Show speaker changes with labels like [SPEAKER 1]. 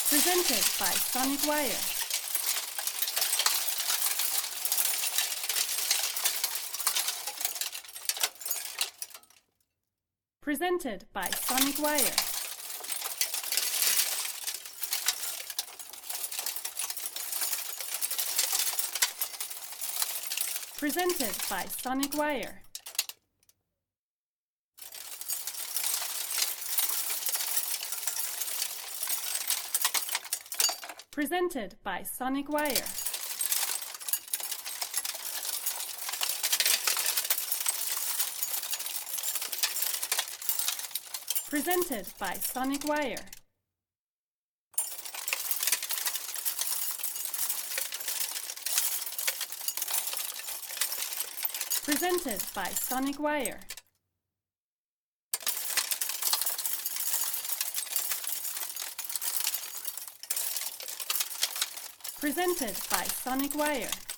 [SPEAKER 1] Presented by Sonic Wire. Presented by Sonic Wire. Presented by Sonic Wire. Presented by Sonic Wire. Presented by Sonic Wire. Presented by Sonic Wire. Presented by Sonic Wire.